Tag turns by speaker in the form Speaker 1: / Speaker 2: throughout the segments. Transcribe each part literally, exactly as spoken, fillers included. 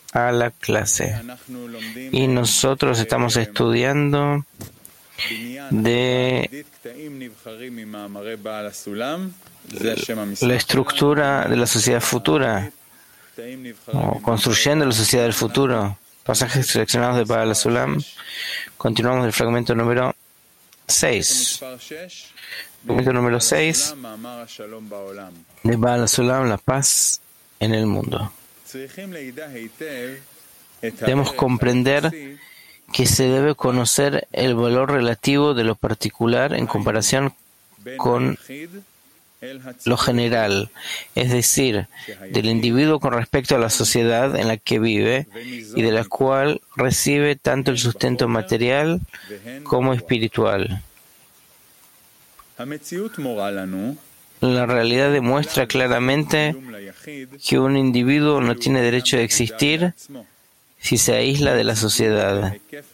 Speaker 1: a la clase. Y nosotros estamos estudiando de la estructura de la sociedad futura, o construyendo la sociedad del futuro. Pasajes seleccionados de Baal HaSulam. Continuamos del fragmento número seis. Fragmento número seis de Baal HaSulam, la paz en el mundo. Debemos comprender que se debe conocer el valor relativo de lo particular en comparación con lo general, es decir, del individuo con respecto a la sociedad en la que vive y de la cual recibe tanto el sustento material como espiritual. La realidad demuestra claramente que un individuo no tiene derecho a existir si se aísla de la sociedad,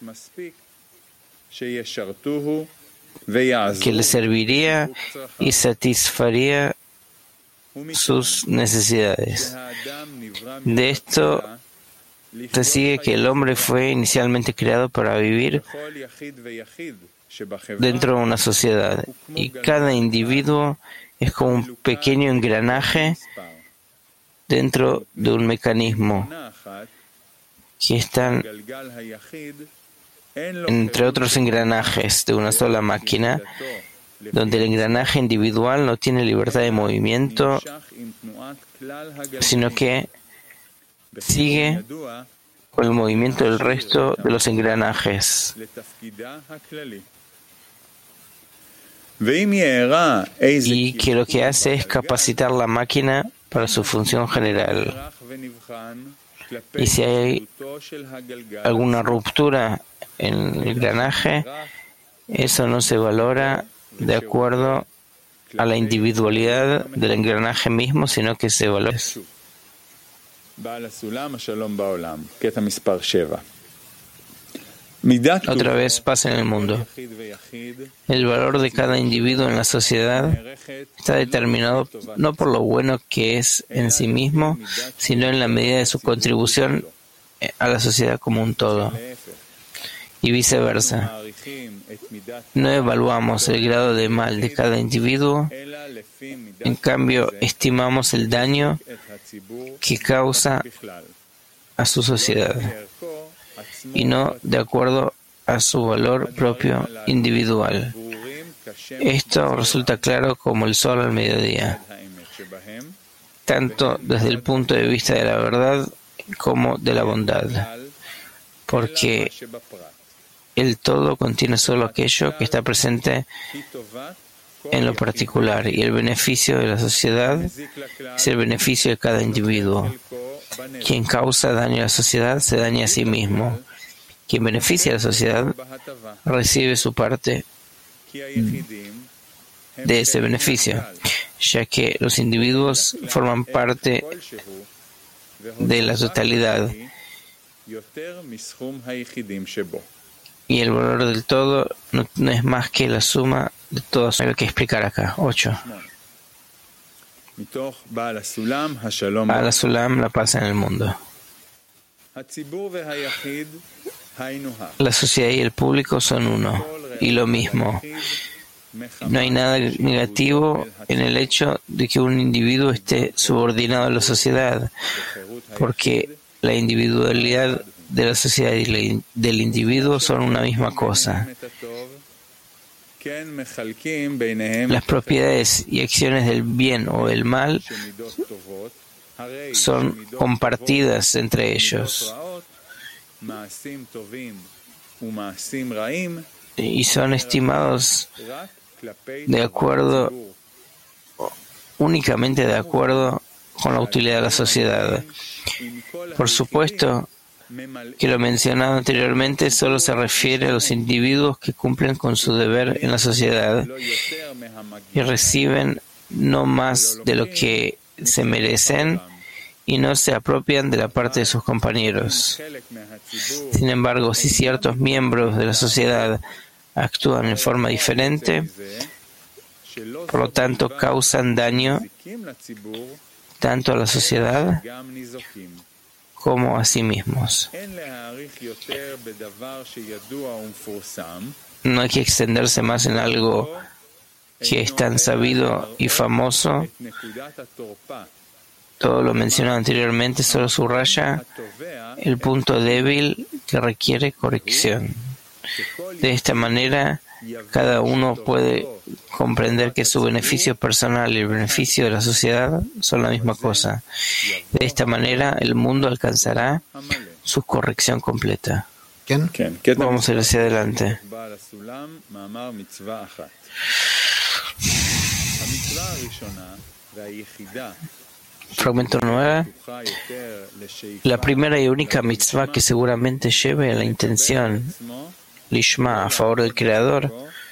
Speaker 1: que le serviría y satisfaría sus necesidades. De esto se sigue que el hombre fue inicialmente creado para vivir dentro de una sociedad, y cada individuo es como un pequeño engranaje dentro de un mecanismo que están entre otros engranajes de una sola máquina, donde el engranaje individual no tiene libertad de movimiento, sino que sigue con el movimiento del resto de los engranajes. Y que lo que hace es capacitar la máquina para su función general. Y si hay alguna ruptura en el engranaje, eso no se valora de acuerdo a la individualidad del engranaje mismo, sino que se valora. Otra vez pasa en el mundo. El valor de cada individuo en la sociedad está determinado no por lo bueno que es en sí mismo, sino en la medida de su contribución a la sociedad como un todo. Y viceversa. No evaluamos el grado de mal de cada individuo, en cambio estimamos el daño que causa a su sociedad, y no de acuerdo a su valor propio individual. Esto resulta claro como el sol al mediodía, tanto desde el punto de vista de la verdad como de la bondad, porque el todo contiene solo aquello que está presente en lo particular, y el beneficio de la sociedad es el beneficio de cada individuo. Quien causa daño a la sociedad se daña a sí mismo. Quien beneficia a la sociedad recibe su parte de ese beneficio, ya que los individuos forman parte de la totalidad, y el valor del todo no, no es más que la suma de todos. Hay que explicar acá. ocho. Baal HaSulam, la paz en el mundo. La sociedad y el público son uno y lo mismo. No hay nada negativo en el hecho de que un individuo esté subordinado a la sociedad, porque la individualidad de la sociedad y del individuo son una misma cosa. Las propiedades y acciones del bien o el mal son compartidas entre ellos y son estimados de acuerdo, únicamente de acuerdo con la utilidad de la sociedad. Por supuesto que lo mencionado anteriormente solo se refiere a los individuos que cumplen con su deber en la sociedad y reciben no más de lo que se merecen y no se apropian de la parte de sus compañeros. Sin embargo, si ciertos miembros de la sociedad actúan en forma diferente, por lo tanto causan daño tanto a la sociedad como a sí mismos. No hay que extenderse más en algo que es tan sabido y famoso. Todo lo mencionado anteriormente solo subraya el punto débil que requiere corrección. De esta manera, cada uno puede comprender que su beneficio personal y el beneficio de la sociedad son la misma cosa. De esta manera, el mundo alcanzará su corrección completa. Vamos a ir hacia adelante. Fragmento nueve. La primera y única mitzvah que seguramente lleve a la intención Lishma a favor del Creador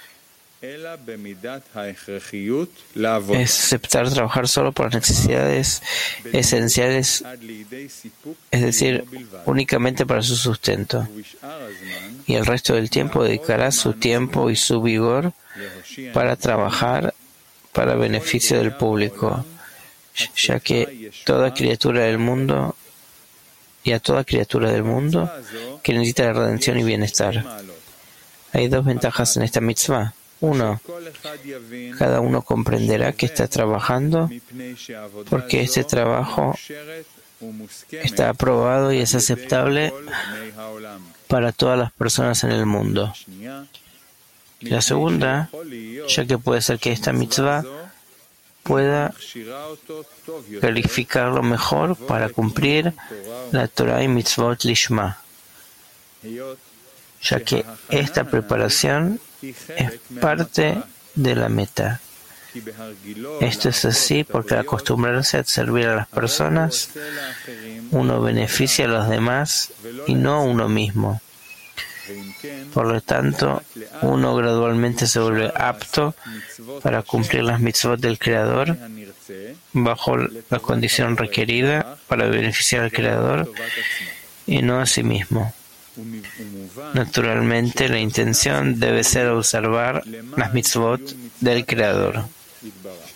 Speaker 1: es aceptar trabajar solo por las necesidades esenciales, es decir, únicamente para su sustento. Y el resto del tiempo dedicará su tiempo y su vigor para trabajar para beneficio del público, ya que toda criatura del mundo y a toda criatura del mundo que necesita de redención y bienestar. Hay dos ventajas en esta mitzvah. Uno, cada uno comprenderá que está trabajando porque este trabajo está aprobado y es aceptable para todas las personas en el mundo. La segunda, ya que puede ser que esta mitzvah pueda calificarlo mejor para cumplir la Torah y mitzvot lishma, ya que esta preparación es parte de la meta. Esto es así porque al acostumbrarse a servir a las personas, uno beneficia a los demás y no a uno mismo. Por lo tanto, uno gradualmente se vuelve apto para cumplir las mitzvot del Creador bajo la condición requerida para beneficiar al Creador y no a sí mismo. Naturalmente, la intención debe ser observar las mitzvot del Creador.